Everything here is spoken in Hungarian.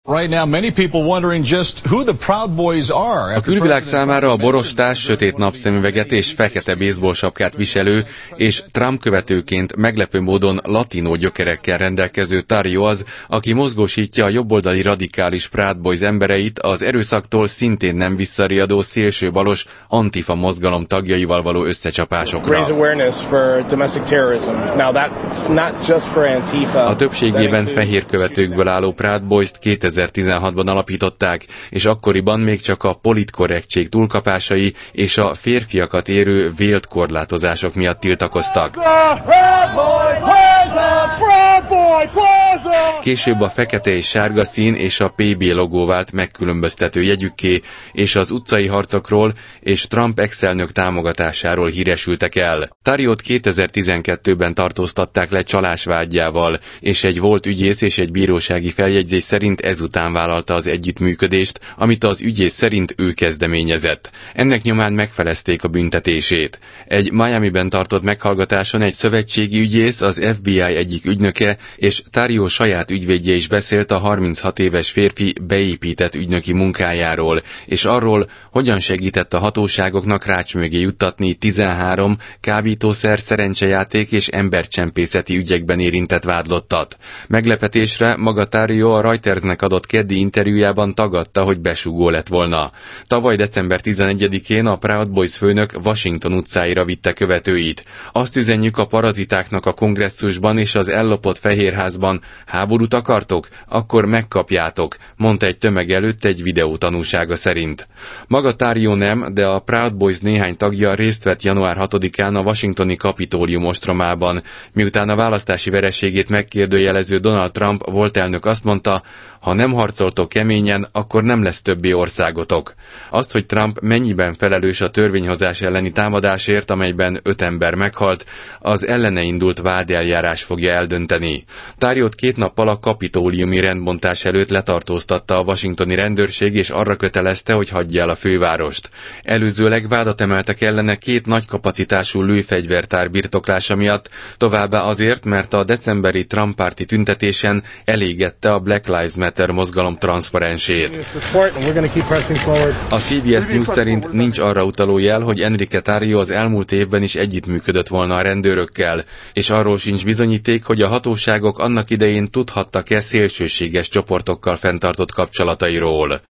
Right now, many people wondering just who the Proud Boys are. A külvilág számára a borostás, sötét napszemüveget és fekete baseball sapkát viselő, és Trump követőként meglepő módon latinó gyökerekkel rendelkező Tarrio az, aki mozgósítja a jobboldali radikális Proud Boys embereit az erőszaktól szintén nem visszariadó szélsőbalos Antifa mozgalom tagjaival való összecsapásokra. A többségében fehér követőkből álló Proud Boys-t 2016-ban alapították, és akkoriban még csak a politkorrektség túlkapásai és a férfiakat érő vélt korlátozások miatt tiltakoztak. Később a fekete és sárga szín és a PB logó vált megkülönböztető jegyükké, és az utcai harcokról és Trump ex-elnök támogatásáról híresültek el. Tarriot 2012-ben tartóztatták le csalás vádjával, és egy volt ügyész és egy bírósági feljegyzés szerint ezután vállalta az együttműködést, amit az ügyész szerint ő kezdeményezett. Ennek nyomán megfelezték a büntetését. Egy Miamiben tartott meghallgatáson egy szövetségi ügyész, az FBI egyik ügynöke és Tarrio saját ügyvédje is beszélt a 36 éves férfi beépített ügynöki munkájáról, és arról, hogyan segített a hatóságoknak rács mögé juttatni 13 kábítószer, szerencsejáték és embercsempészeti ügyekben érintett vádlottat. Meglepetésre maga Tarrio a Reutersnek adott keddi interjújában tagadta, hogy besúgó lett volna. Tavaly december 11-én a Proud Boys főnök Washington utcáira vitte követőit. Azt üzenjük a parazitáknak a kongresszusban és az ellopott Fehérházban: háborút akartok? Akkor megkapjátok, mondta egy tömeg előtt egy videó tanúsága szerint. Maga Tarrio nem, de a Proud Boys néhány tagja részt vett január 6-án a washingtoni Kapitólium ostromában, miután a választási vereségét megkérdőjelező Donald Trump volt elnök azt mondta: ha nem harcoltok keményen, akkor nem lesz többé országotok. Azt, hogy Trump mennyiben felelős a törvényhozás elleni támadásért, amelyben 5 ember meghalt, az ellene indult vádeljárás fogja eldönteni. Tarriot 2 nappal a kapitóliumi rendbontás előtt letartóztatta a washingtoni rendőrség, és arra kötelezte, hogy hagyja el a fővárost. Előzőleg vádat emeltek ellene 2 nagykapacitású lőfegyvertár birtoklása miatt, továbbá azért, mert a decemberi Trump-párti tüntetésen elégette a Black Lives Matter mozgalom transzparensét. A CBS News szerint nincs arra utaló jel, hogy Enrique Tarrio az elmúlt évben is együttműködött volna a rendőrökkel, és arról sincs bizonyíték, hogy a hatóságok annak idején tudhattak-e szélsőséges csoportokkal fenntartott kapcsolatairól.